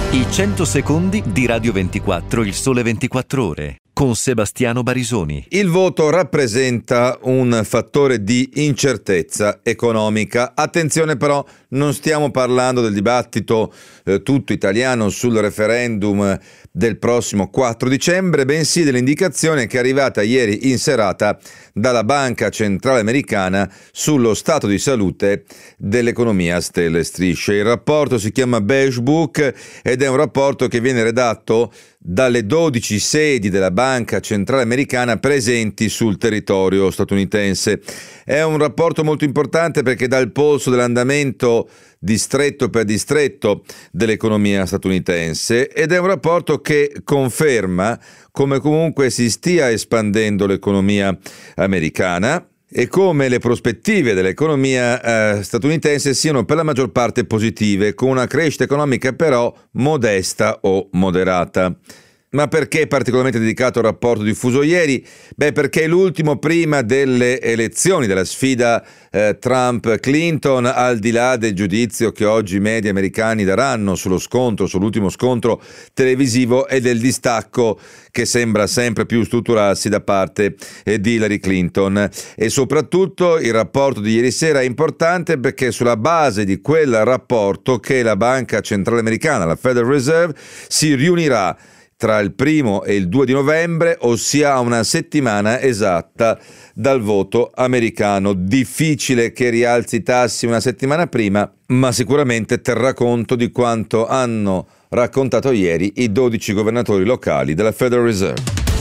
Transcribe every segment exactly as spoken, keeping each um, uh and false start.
I cento secondi di Radio ventiquattro, il Sole ventiquattro Ore, con Sebastiano Barisoni. Il voto rappresenta un fattore di incertezza economica. Attenzione però, non stiamo parlando del dibattito eh, tutto italiano sul referendum del prossimo quattro dicembre, bensì dell'indicazione che è arrivata ieri in serata dalla Banca Centrale Americana sullo stato di salute dell'economia a stelle e strisce. Il rapporto si chiama Beige Book ed è un rapporto che viene redatto dalle dodici sedi della Banca Centrale Americana presenti sul territorio statunitense. È un rapporto molto importante perché dà il polso dell'andamento distretto per distretto dell'economia statunitense ed è un rapporto che conferma come comunque si stia espandendo l'economia americana e come le prospettive dell'economia eh, statunitense siano per la maggior parte positive, con una crescita economica però modesta o moderata. Ma perché è particolarmente dedicato al rapporto diffuso ieri? Beh, perché è l'ultimo prima delle elezioni, della sfida eh, Trump-Clinton, al di là del giudizio che oggi i media americani daranno sullo scontro, sull'ultimo scontro televisivo e del distacco che sembra sempre più strutturarsi da parte eh, di Hillary Clinton. E soprattutto il rapporto di ieri sera è importante perché è sulla base di quel rapporto che la Banca Centrale Americana, la Federal Reserve, si riunirà tra il primo e il due di novembre, ossia a una settimana esatta dal voto americano. Difficile che rialzi i tassi una settimana prima, ma sicuramente terrà conto di quanto hanno raccontato ieri i dodici governatori locali della Federal Reserve.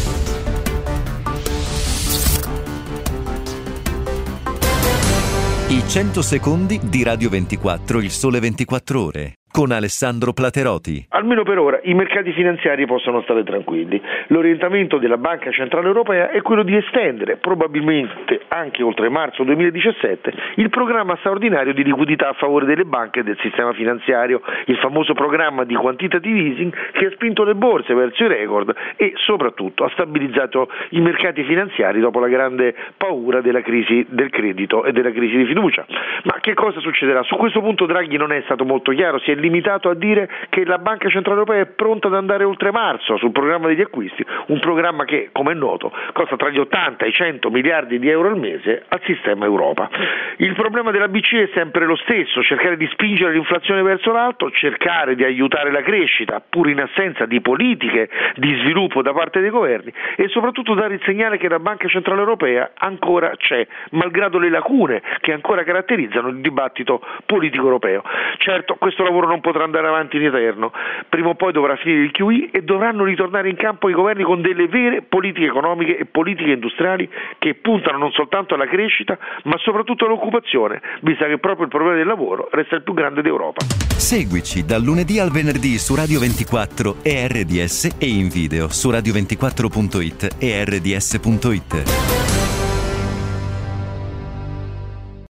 I cento secondi di Radio ventiquattro, il Sole ventiquattro Ore, con Alessandro Plateroti. Almeno per ora i mercati finanziari possono stare tranquilli. L'orientamento della Banca Centrale Europea è quello di estendere, probabilmente anche oltre marzo duemiladiciassette, il programma straordinario di liquidità a favore delle banche e del sistema finanziario, il famoso programma di quantitative easing che ha spinto le borse verso i record e soprattutto ha stabilizzato i mercati finanziari dopo la grande paura della crisi del credito e della crisi di fiducia. Ma che cosa succederà? Su questo punto Draghi non è stato molto chiaro, si è limitato a dire che la Banca Centrale Europea è pronta ad andare oltre marzo sul programma degli acquisti, un programma che, come è noto, costa tra gli ottanta e i cento miliardi di euro al mese al sistema Europa. Il problema della B C E è sempre lo stesso, cercare di spingere l'inflazione verso l'alto, cercare di aiutare la crescita, pur in assenza di politiche di sviluppo da parte dei governi, e soprattutto dare il segnale che la Banca Centrale Europea ancora c'è, malgrado le lacune che ancora caratterizzano il dibattito politico europeo. Certo, questo lavoro non potrà andare avanti in eterno, prima o poi dovrà finire il Q E e dovranno ritornare in campo i governi con delle vere politiche economiche e politiche industriali che puntano non soltanto alla crescita ma soprattutto all'occupazione, visto che proprio il problema del lavoro resta il più grande d'Europa. Seguici dal lunedì al venerdì su Radio ventiquattro e R D S e in video su radio ventiquattro punto it e R D S punto it.